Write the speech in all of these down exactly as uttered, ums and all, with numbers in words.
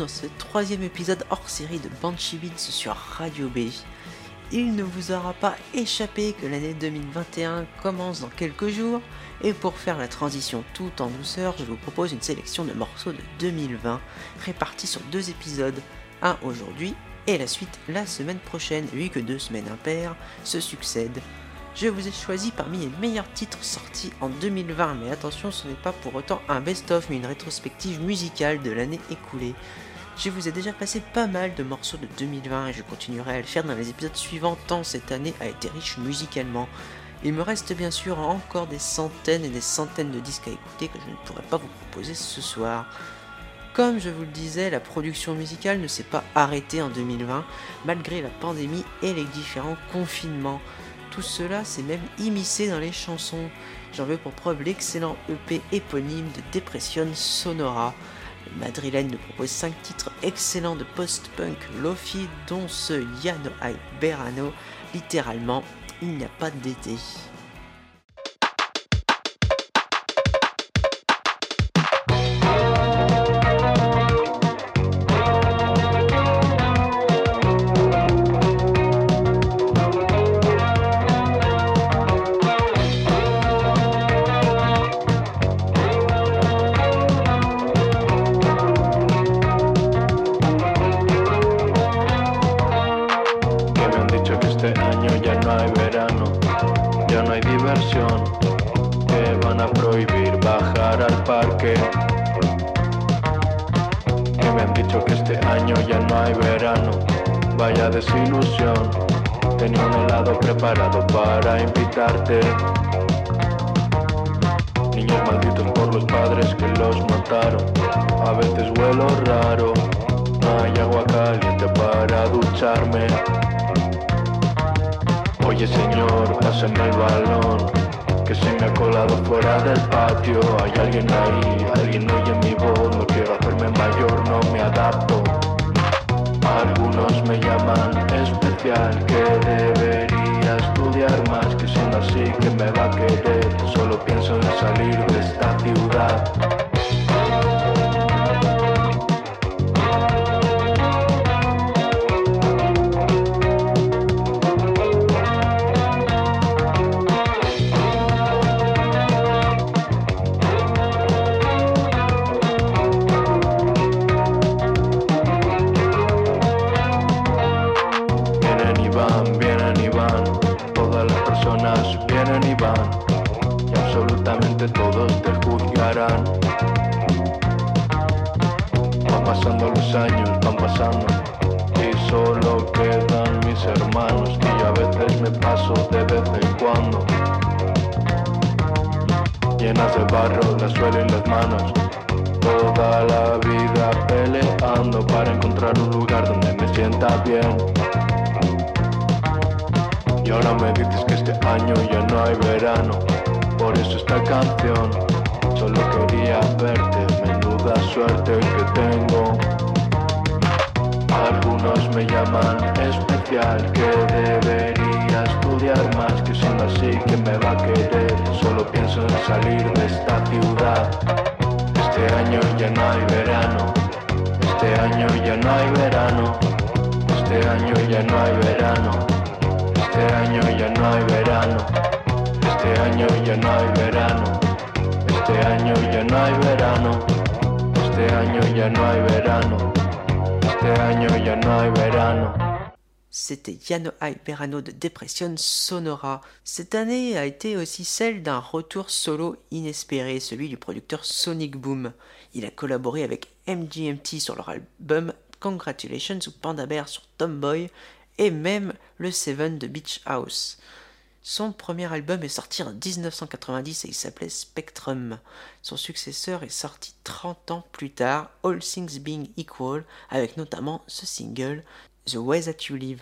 dans ce troisième épisode hors série de Banshee Beats sur Radio B. Il ne vous aura pas échappé que l'année deux mille vingt et un commence dans quelques jours, et pour faire la transition tout en douceur, je vous propose une sélection de morceaux de deux mille vingt, répartis sur deux épisodes, un aujourd'hui et la suite la semaine prochaine, vu que deux semaines impaires se succèdent. Je vous ai choisi parmi les meilleurs titres sortis en deux mille vingt, mais attention, ce n'est pas pour autant un best-of, mais une rétrospective musicale de l'année écoulée. Je vous ai déjà passé pas mal de morceaux de deux mille vingt et je continuerai à le faire dans les épisodes suivants tant cette année a été riche musicalement. Il me reste bien sûr encore des centaines et des centaines de disques à écouter que je ne pourrai pas vous proposer ce soir. Comme je vous le disais, la production musicale ne s'est pas arrêtée en deux mille vingt, malgré la pandémie et les différents confinements. Tout cela s'est même immiscé dans les chansons. J'en veux pour preuve l'excellent E P éponyme de Depression Sonora. Le madrilène nous propose cinq titres excellents de post-punk lofi, dont ce Ya no hay verano, littéralement, il n'y a pas d'été. Que van a prohibir bajar al parque. Que me han dicho que este año ya no hay verano. Vaya desilusión. Tenía un helado preparado para invitarte. Niños malditos por los padres que los mataron. A veces huelo raro. No hay agua caliente para ducharme. Oye señor, pásame el balón, que se me ha colado fuera del patio. Hay alguien ahí, alguien oye mi voz. No quiero hacerme mayor, no me adapto. Algunos me llaman especial, que debería estudiar más, que siendo así que me va a querer. Solo pienso en salir de esta ciudad. Vienen y van, y absolutamente todos te juzgarán. Van pasando los años, van pasando, y solo quedan mis hermanos, que yo a veces me paso de vez en cuando. Llenas de barro la suela y las manos, toda la vida peleando para encontrar un lugar donde me sienta bien. Y ahora me dices que este año ya no hay verano. Por eso esta canción, solo quería verte. Menuda suerte que tengo. Algunos me llaman especial, que debería estudiar más, que siendo así que me va a querer. Solo pienso en salir de esta ciudad. Este año ya no hay verano. Este año ya no hay verano. Este año ya no hay verano. Este año ya no hay verano. Este año ya no hay verano. Este año ya no hay verano. Este año ya no hay verano. Este año ya no hay verano. C'était Ya no hay verano de Depression Sonora. Cette année a été aussi celle d'un retour solo inespéré, celui du producteur Sonic Boom. Il a collaboré avec M G M T sur leur album Congratulations ou Panda Bear sur Tomboy, et même le Seven de Beach House. Son premier album est sorti en dix-neuf cent quatre-vingt-dix et il s'appelait Spectrum. Son successeur est sorti trente ans plus tard, All Things Being Equal, avec notamment ce single, The Way That You Live.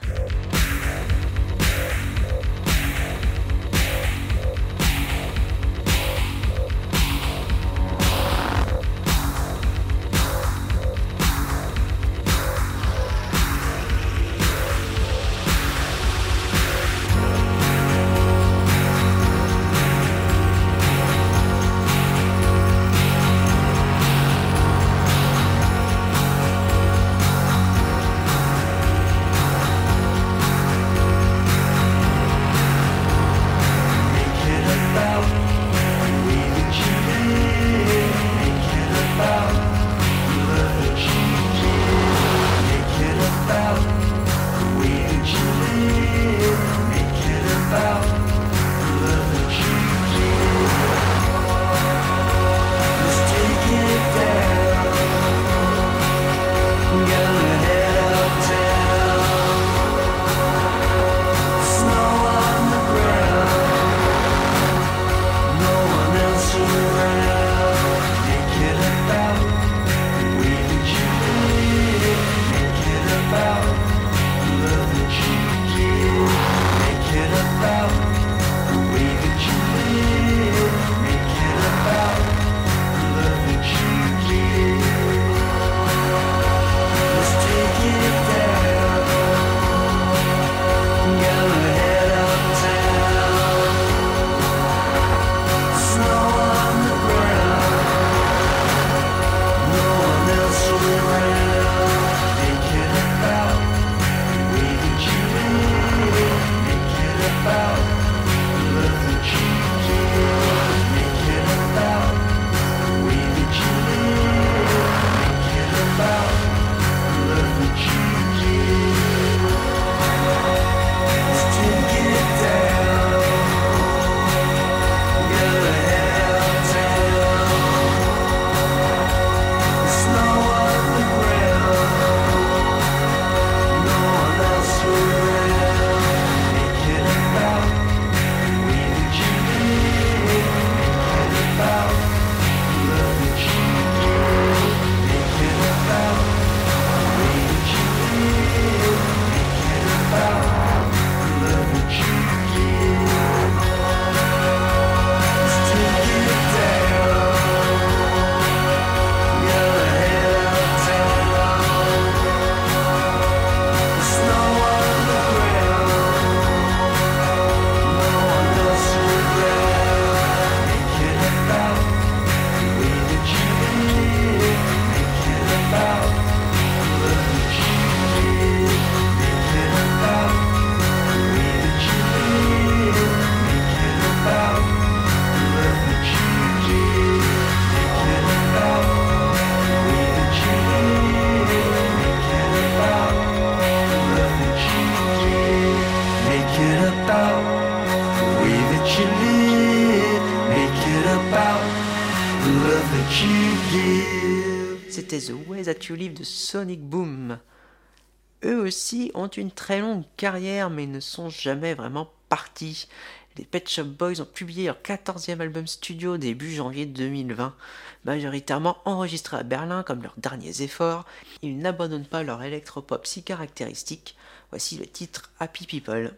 C'était The Way That You Live de Sonic Boom. Eux aussi ont une très longue carrière mais ne sont jamais vraiment partis. Les Pet Shop Boys ont publié leur quatorzième album studio début janvier deux mille vingt, majoritairement enregistré à Berlin comme leurs derniers efforts. Ils n'abandonnent pas leur électropop si caractéristique. Voici le titre Happy People.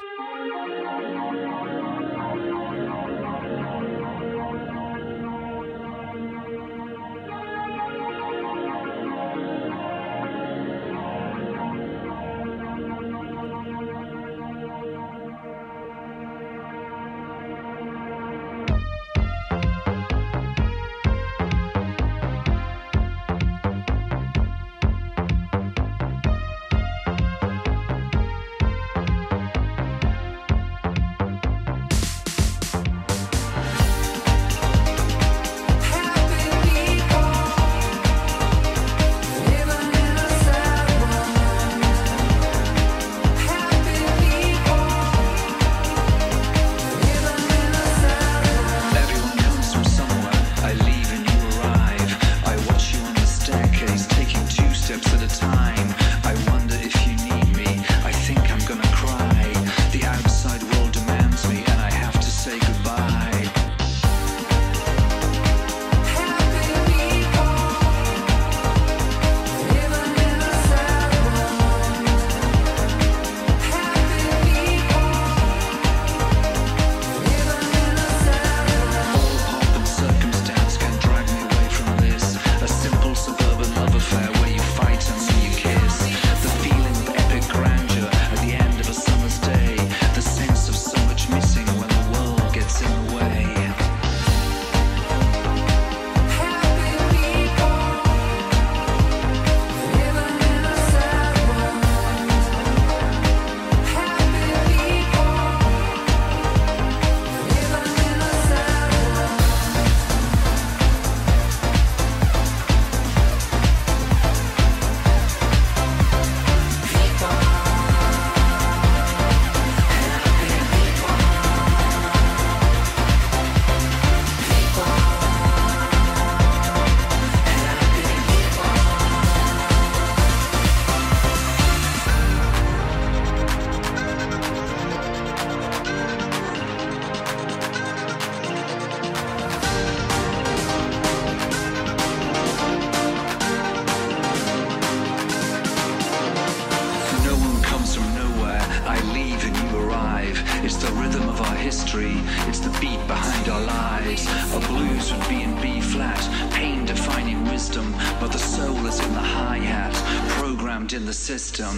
System.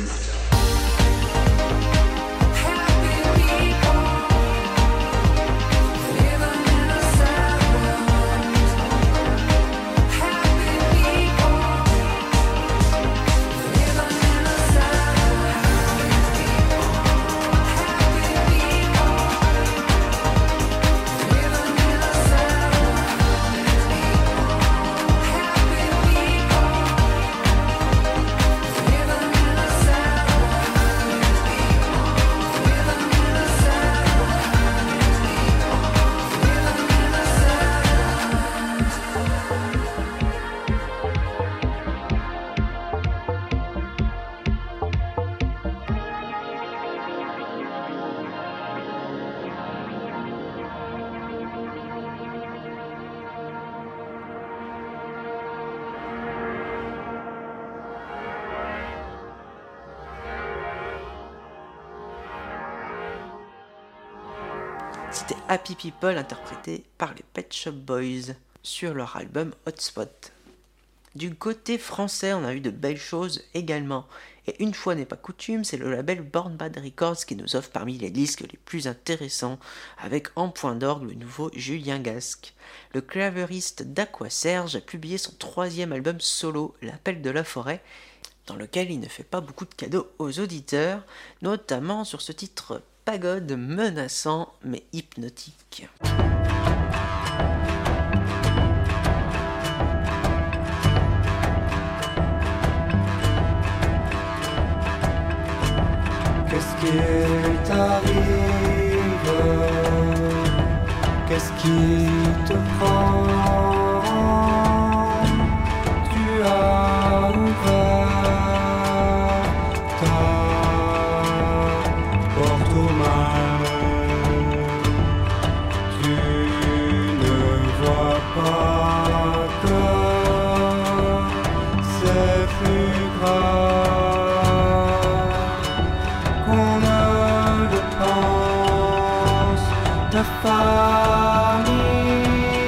C'était Happy People interprété par les Pet Shop Boys sur leur album Hotspot. Du côté français, on a eu de belles choses également. Et une fois n'est pas coutume, c'est le label Born Bad Records qui nous offre parmi les disques les plus intéressants, avec en point d'orgue le nouveau Julien Gasque. Le clavieriste d'Aqua Serge a publié son troisième album solo, L'Appel de la Forêt, dans lequel il ne fait pas beaucoup de cadeaux aux auditeurs, notamment sur ce titre pagode menaçant mais hypnotique. Qu'est-ce qui t'arrive? Qu'est-ce qui te prend? mal. Tu ne vois pas que c'est plus grave qu'on ne le pense. Ta famille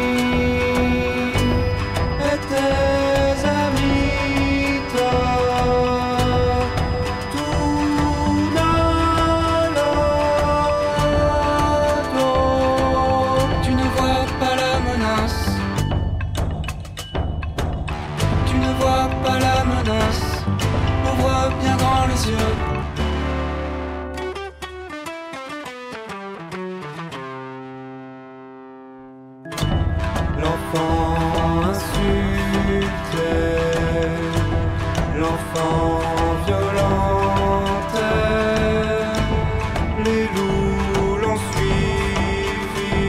et tes amis te tournent le dos. Tu ne vois pas la menace. Tu ne vois pas la menace. Ouvre bien grand les yeux. L'enfant insulté, l'enfant violenté, les loups l'ont suivi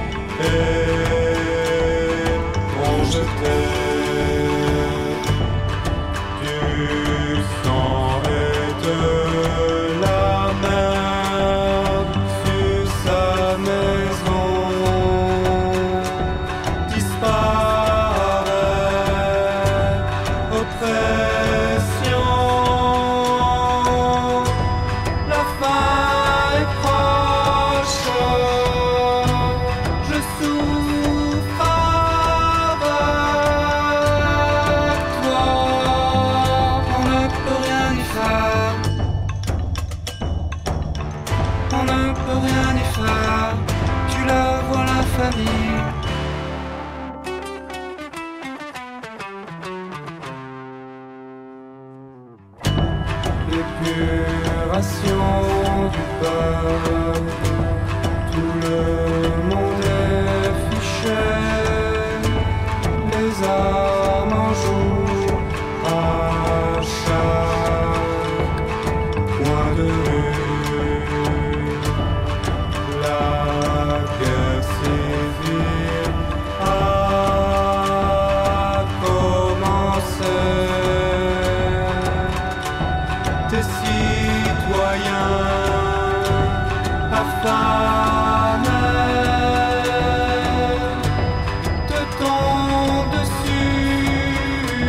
et ont jeté du sang et de la merde sur sa maison. Disparaît, oppression, la fin est proche, je souffre avec toi, on ne peut rien y faire, on ne peut rien y faire, tu la vois la famille. L'épuration du peuple, tout le monde est fiché, les armes en jouent à chaque coin de rue. La guerre civile a commencé. Tes citoyens affamés te tombent dessus,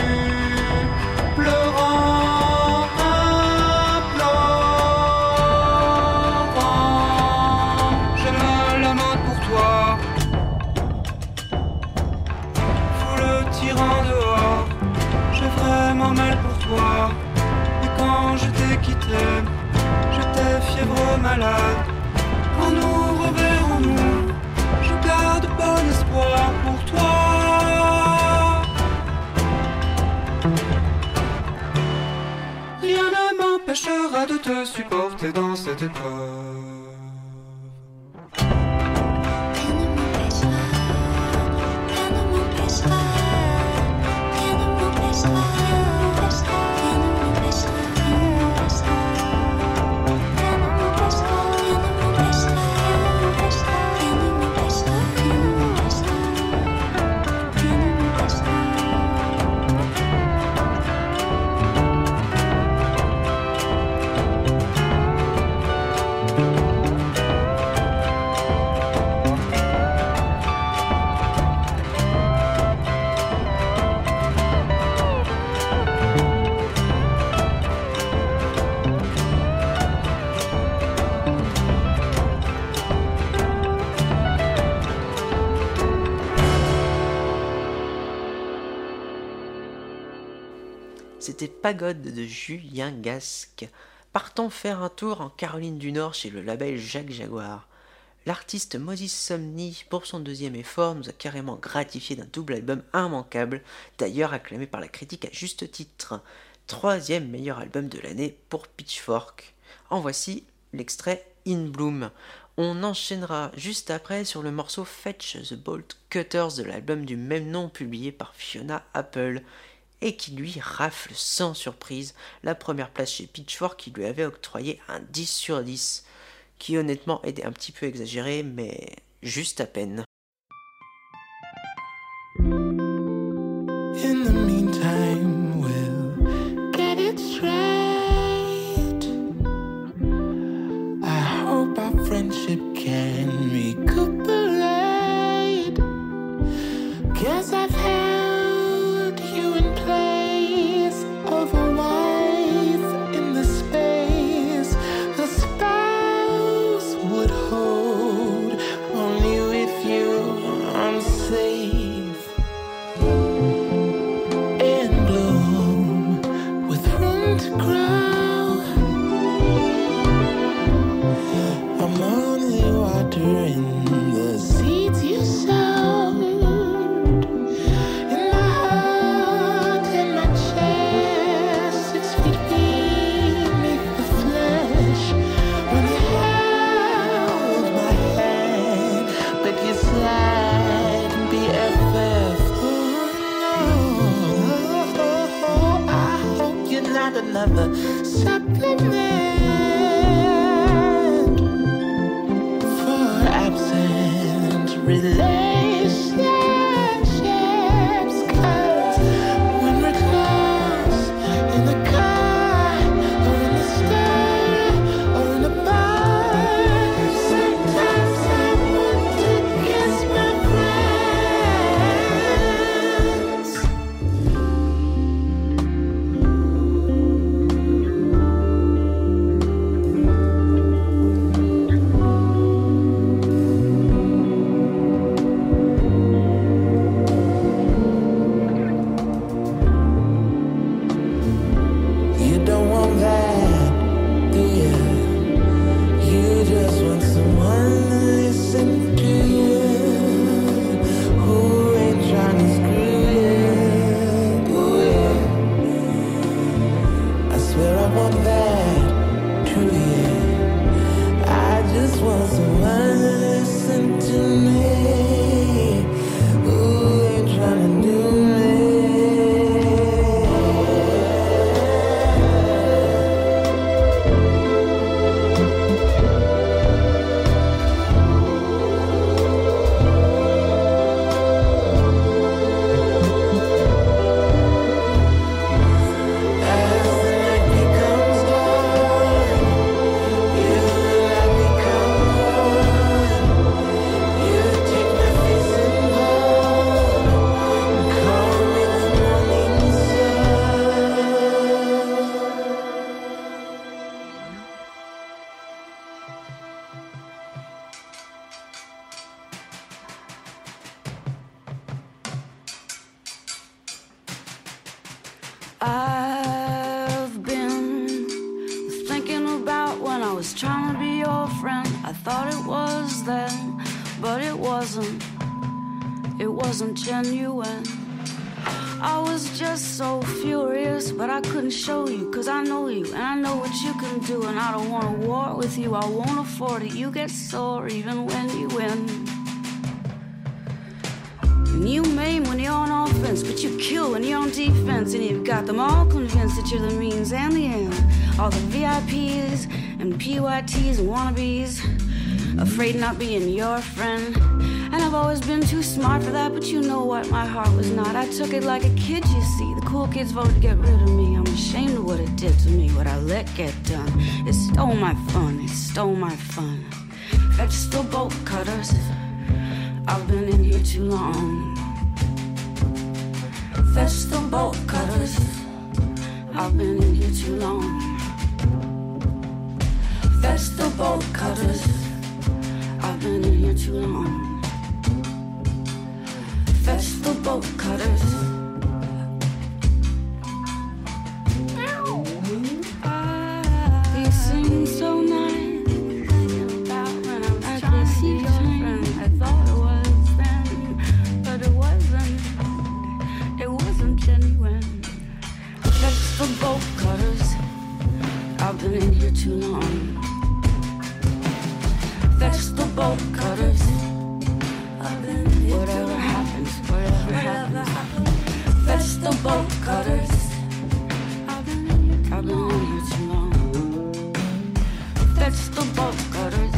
pleurant, implorant. Je me lamente pour toi, fous le tyran dehors, j'ai vraiment mal pour toi. Quand je t'ai quitté, j'étais fiévreux malade. Quand nous reverrons-nous, je garde bon espoir pour toi. Rien ne m'empêchera de te supporter dans cette épreuve. Rien ne m'empêchera, rien ne m'empêchera, rien ne m'empêchera, rien ne m'empêchera, rien ne m'empêchera, rien ne m'empêchera, rien ne m'empêchera, rien ne m'empêchera, rien ne m'empêchera, rien ne m'empêchera, rien ne m'empêchera. C'était Pagode de Julien Gasque. Partons faire un tour en Caroline du Nord chez le label Jacques Jaguar. L'artiste Moses Somni, pour son deuxième effort, nous a carrément gratifié d'un double album immanquable, d'ailleurs acclamé par la critique à juste titre. Troisième meilleur album de l'année pour Pitchfork. En voici l'extrait In Bloom. On enchaînera juste après sur le morceau Fetch the Bolt Cutters de l'album du même nom publié par Fiona Apple et qui lui rafle sans surprise la première place chez Pitchfork qui lui avait octroyé un dix sur dix, qui honnêtement était un petit peu exagéré mais juste à peine. In the meantime, we'll get it straight. I friendship can recuperate. Guess I've held you in place of a wife in the space a spouse would hold. Only with you I'm safe and bloom with room to grow. I'm only watering the seeds you sowed in my heart, in my chest, six feet beneath the flesh. When you held my hand, but you slide and be F F. Oh, no, I hope you're not another supplement for absent relationships. 'Cause when we're close in the car or in the store or in the bar, sometimes I want to kiss my friends. You don't want that, do you? You just want someone to listen to you, who ain't trying to screw you. Ooh, yeah. I swear I want that, to you. I just want someone to listen to me, who ain't trying to do me. As the night becomes dark, you let me come on. You take my face and hold, call me the morning I've been thinking about when I was trying to be your friend. I thought it was then, but it wasn't. It wasn't genuine. I was just so furious, but I couldn't show you, 'cause I know you, and I know what you can do, and I don't want to war with you. I won't afford it. You get sore even when you win. And you maim when you're on offense, but you kill when you're on defense. And you've got them all convinced that you're the means and the end. All the V I Ps and P Y Ts and wannabes, afraid of not being your friend. And I've always been too smart for that, but you know what, my heart was not. I took it like a kid, you see. The cool kids voted to get rid of me. I'm ashamed of what it did to me, what I let get done. It stole my fun, it stole my fun. Vegetable bolt cutters, I've been in here too long. Vegetable bolt cutters, I've been in here too long. Vegetable bolt cutters, I've been in here too long. Vegetable bolt cutters. These seem so nice. I could see your friend. I thought it was then, but it wasn't. It wasn't genuine. Vegetable bolt cutters. I've been in here too long. Vegetable bolt cutters. Whatever happens, whatever happens. Vegetable bolt cutters. I've been in here too long. Vegetable bolt cutters.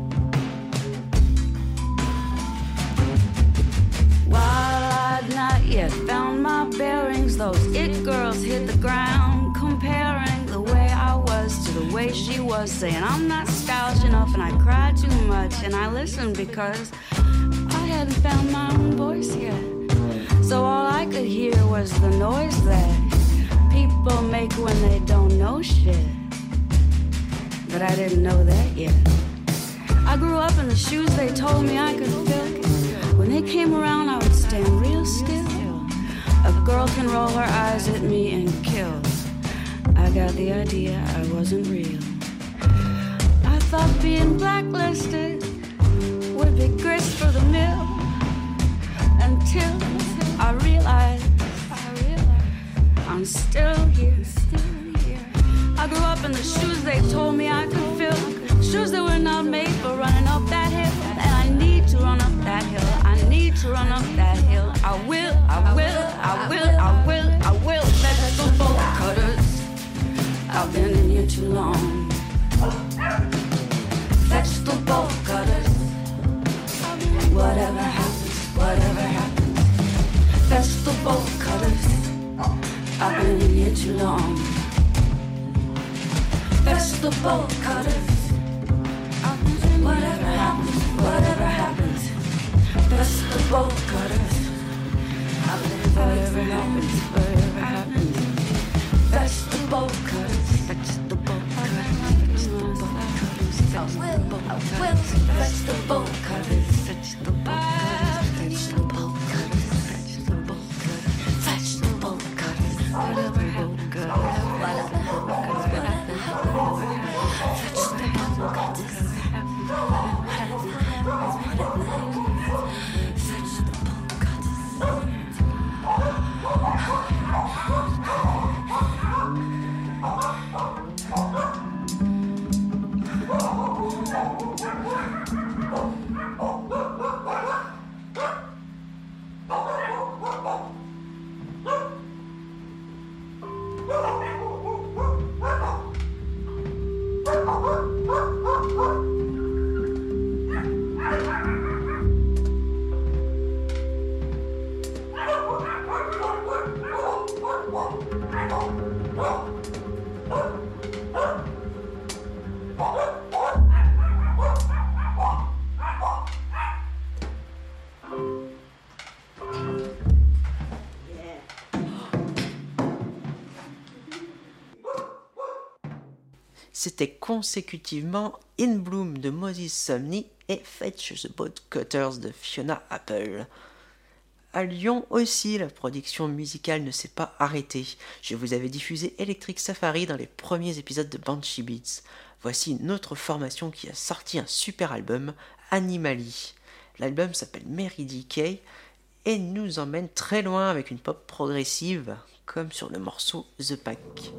While I'd not yet found my bearings, those it girls hit the ground, comparing the way I was to the way she was, saying I'm not stylish enough, and I cried too much, and I listened because I hadn't found my own voice yet. So all I could hear was the noise that people make when they don't know shit. But I didn't know that yet. I grew up in the shoes they told me I could fill. When they came around, I would stand real still. A girl can roll her eyes at me and kill. I got the idea I wasn't real. I thought being blacklisted would be grist for the mill. Until I realized, I realized I'm still here. I grew up in the shoes they told me I could fill. Shoes that were not made for running up that hill. And I need to run up that hill. I need to run up that hill. I will, I will, I will, I will, I will. Vegetable cutters. I've been in here too long. Vegetable cutters. Whatever happens, whatever happens. Vegetable cutters. I've been in here too long. Vegetable cutters. Whatever happens, whatever happens. Vegetable cutters. Whatever happens, whatever happens. Vegetable cutters. Vegetable cutters. Vegetable cutters. I will, I will. Vegetable cutters. Vegetable cutters. Vegetable cutters. Vegetable cutters. Vegetable cutters. Whatever happens, whatever happens. Vegetable cutters. C'était consécutivement In Bloom de Moses Sumney et Fetch the Bolt Cutters de Fiona Apple. À Lyon aussi, la production musicale ne s'est pas arrêtée. Je vous avais diffusé Electric Safari dans les premiers épisodes de Banshee Beats. Voici une autre formation qui a sorti un super album, Animali. L'album s'appelle Mary D K et nous emmène très loin avec une pop progressive, comme sur le morceau The Pack.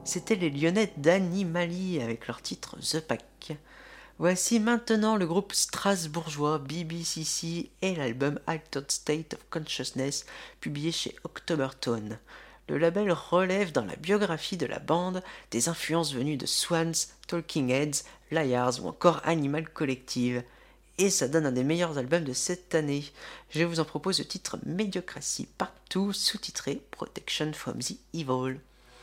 C'étaient les Lyonnais d'Animali avec leur titre The Pack. Voici maintenant le groupe strasbourgeois B B C C et l'album Altered State of Consciousness publié chez Octobertone. Le label relève dans la biographie de la bande des influences venues de Swans, Talking Heads, Liars ou encore Animal Collective. Et ça donne un des meilleurs albums de cette année. Je vous en propose le titre Médiocratie Partout, sous-titré Protection from the Evil.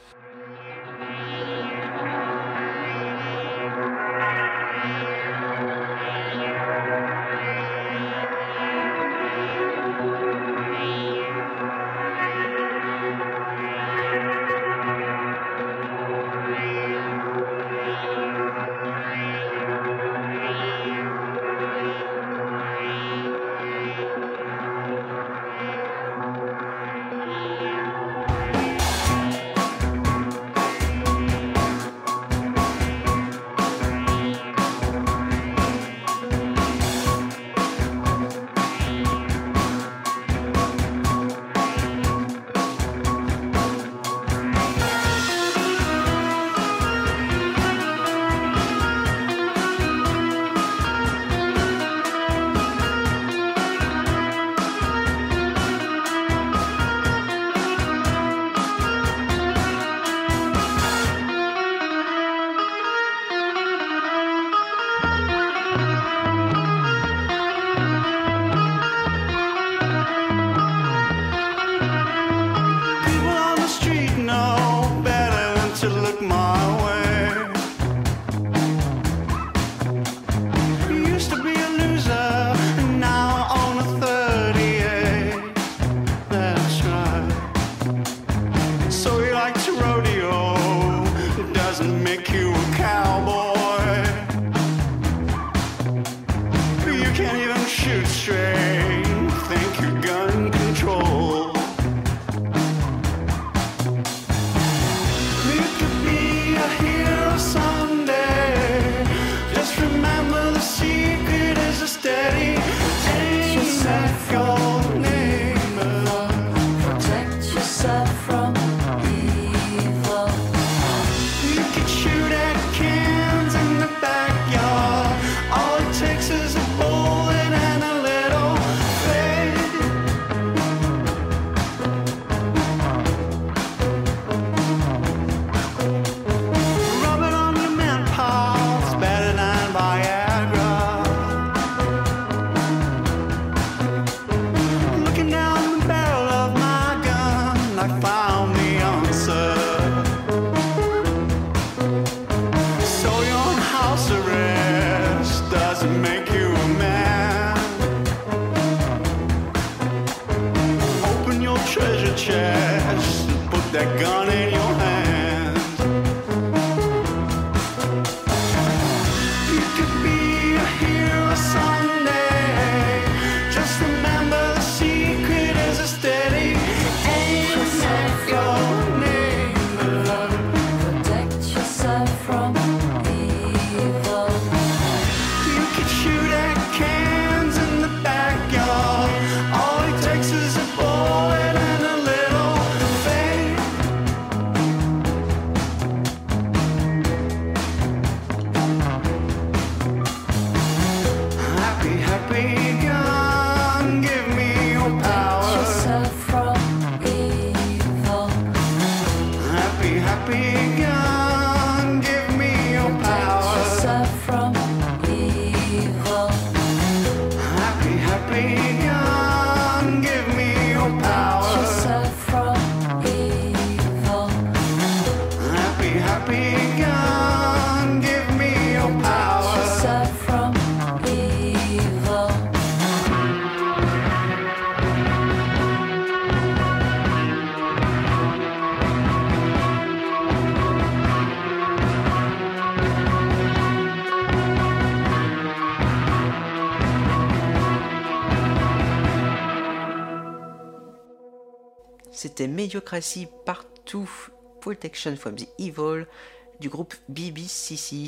C'était Médiocratie Partout, Protection from the Evil du groupe B B C C.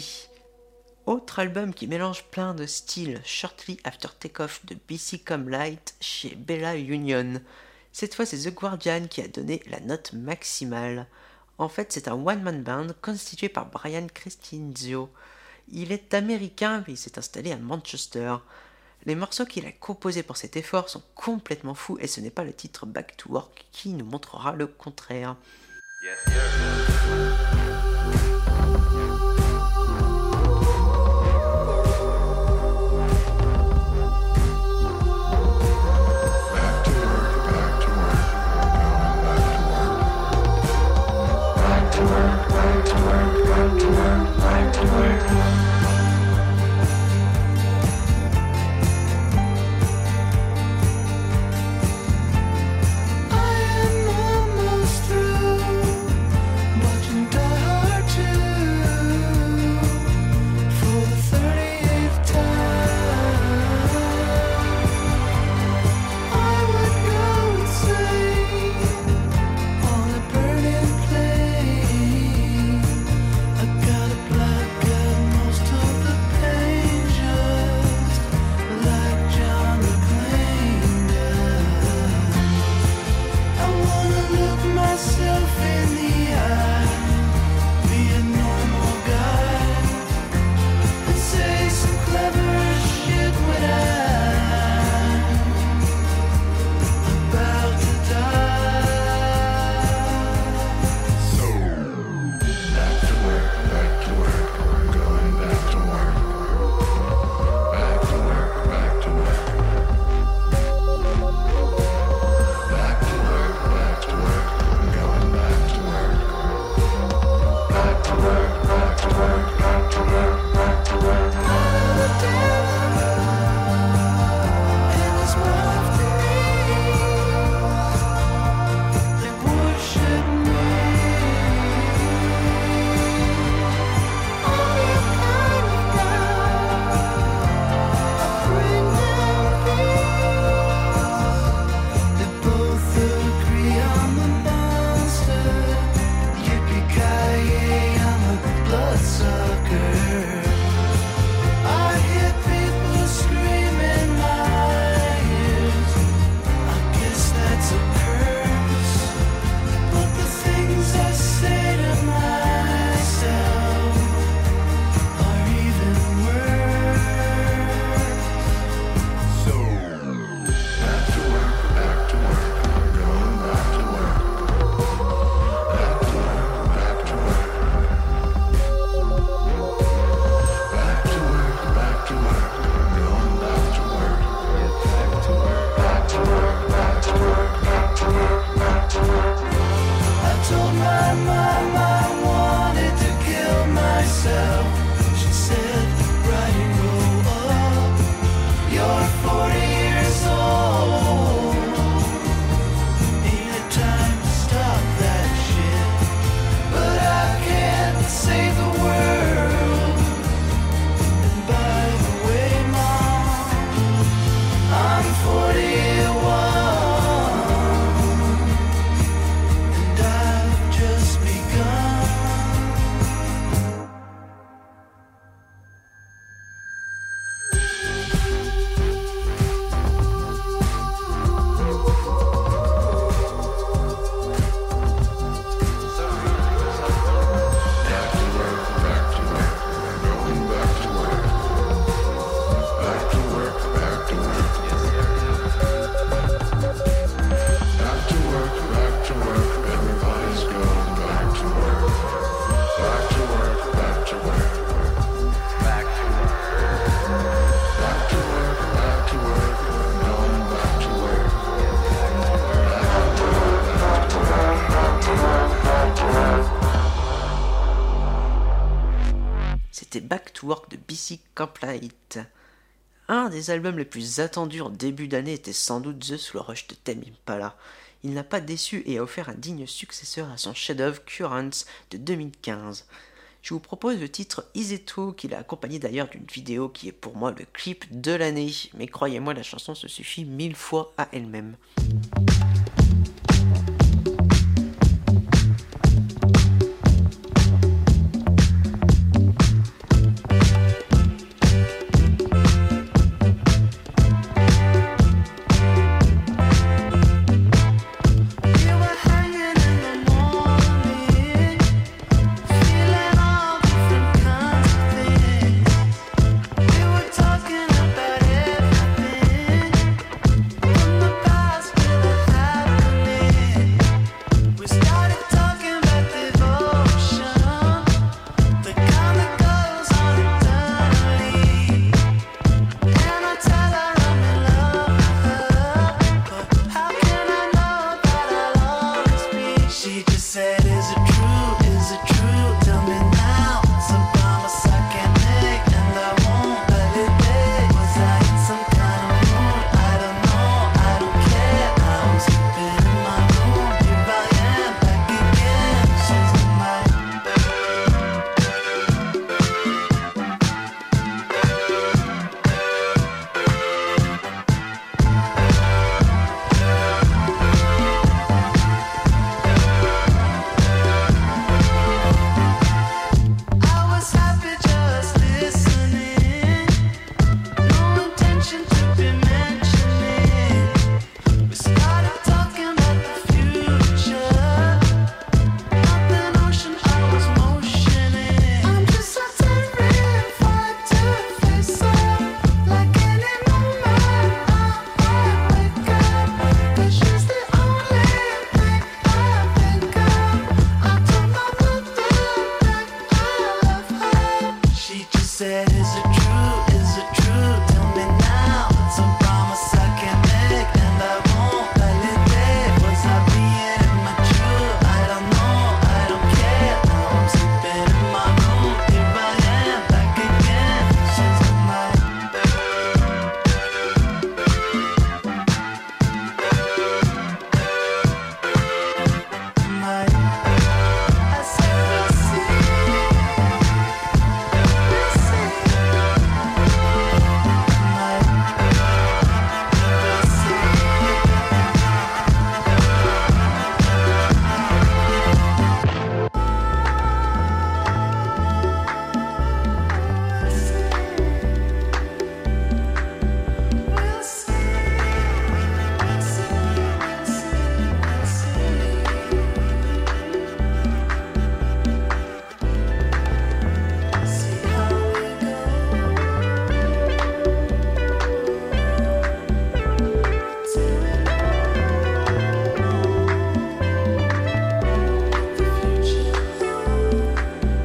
Autre album qui mélange plein de styles, Shortly After Takeoff de B C Come Light chez Bella Union. Cette fois c'est The Guardian qui a donné la note maximale. En fait, c'est un one-man band constitué par Brian Crescenzio. Il est américain, mais il s'est installé à Manchester. Les morceaux qu'il a composés pour cet effort sont complètement fous et ce n'est pas le titre Back to Work qui nous montrera le contraire. Yes, sir. Back to Work de B C Camplight. Un des albums les plus attendus en début d'année était sans doute The Slow Rush de Tame Impala. Il n'a pas déçu et a offert un digne successeur à son chef-d'œuvre Currents de deux mille quinze. Je vous propose le titre Easy To, qu'il a accompagné d'ailleurs d'une vidéo qui est pour moi le clip de l'année, mais croyez-moi, la chanson se suffit mille fois à elle-même. We were hanging in the morning. said, is it true, is it true? Tell me now, it's a promise I can't make, and I won't let it there. Was I being immature? I don't know, I don't care. Now I'm sleeping in my room, here I am, back again, since the night. Night. I said we'll see, we'll see. Night. We'll see. We'll see, we'll see, we'll see, we'll see. See how we go. Till we know the future holds.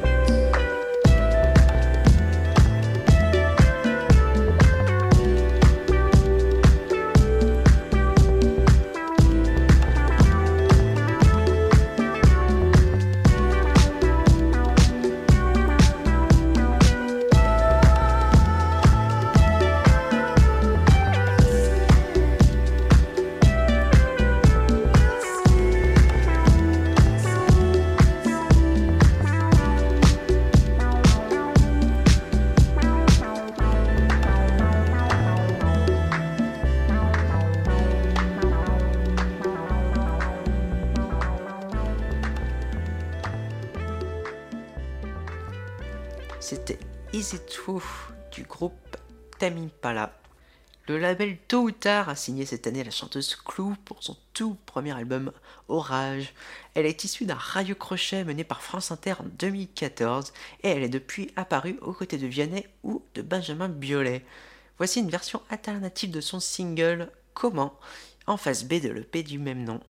C'était Is It True du groupe Tame Impala. Le label Tôt ou Tard a signé cette année la chanteuse Clue pour son tout premier album Orage. Elle est issue d'un radio-crochet mené par France Inter en deux mille quatorze et elle est depuis apparue aux côtés de Vianney ou de Benjamin Biolay. Voici une version alternative de son single Comment, en face B de l'E P du même nom.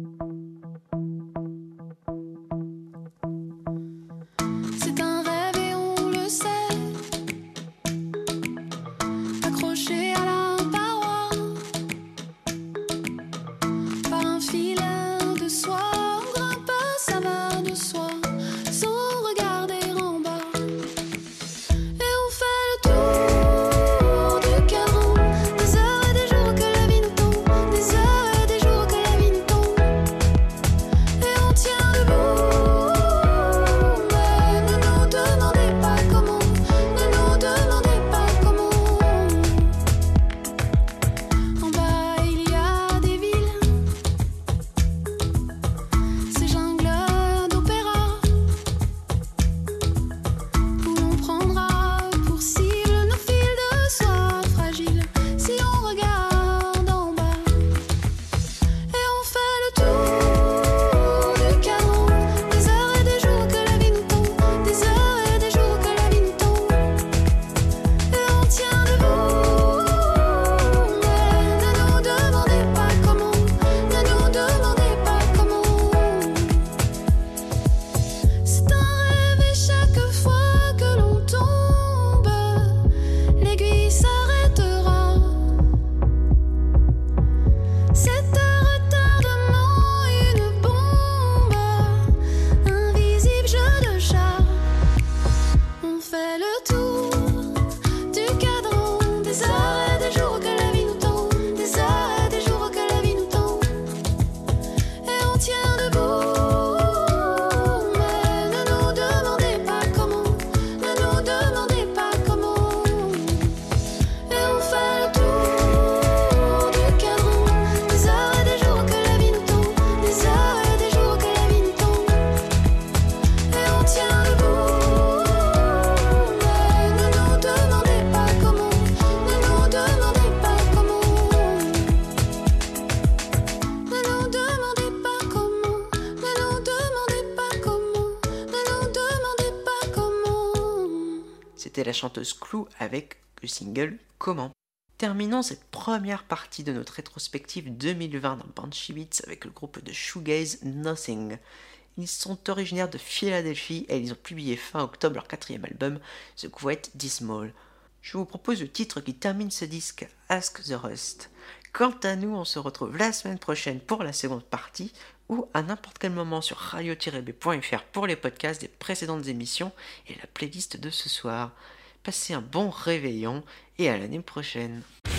C'est un rêve et on le sait. Accroché à la paroi par un filet de soie, on grimpe, ça va de soi, sans regarder en bas. Et on fait le tour du cadran, des heures et des jours que la vie nous tend, des heures et des jours que la vie nous tend. Et on tient debout, mais ne nous demandez pas comment, ne nous demandez pas comment. En bas il y a des villes, ces jungles d'opéra, où l'on prendra pour cible nos fils de soie fragiles, si on regarde en bas. Et on fait le tour du cadran, des heures et des jours que la vie nous tend, des heures et des jours que la vie nous tend. Et on tient debout, mais ne nous demandez pas comment, ne nous demandez pas comment. C'est un rêve et chaque fois que l'on tombe, l'aiguille s'arrêtera. C'est un retardement, une bombe, invisible jeu de chat. On fait le tour du cadran, des heures et des jours que la vie nous tend, des heures et des jours que la vie nous tend. Et on tient debout, mais ne nous demandez pas comment, ne nous demandez pas comment. Et on fait le tour du cadran, des heures et des jours que la vie nous tend, des heures et des jours que la vie nous tend. Et on tient debout, mais ne nous demandez pas comment, ne nous demandez pas comment. Ne nous demandez pas comment, ne nous demandez pas comment, ne nous demandez pas comment. C'était la chanteuse Clue avec le single Comment. Terminons cette première partie de notre rétrospective deux mille vingt dans Banshee Beats avec le groupe de shoegaze Nothing. Ils sont originaires de Philadelphie et ils ont publié fin octobre leur quatrième album, The Great Dismal. Je vous propose le titre qui termine ce disque, Ask the Rust. Quant à nous, on se retrouve la semaine prochaine pour la seconde partie ou à n'importe quel moment sur radio tiret b point f r pour les podcasts des précédentes émissions et la playlist de ce soir. Passez un bon réveillon et à l'année prochaine.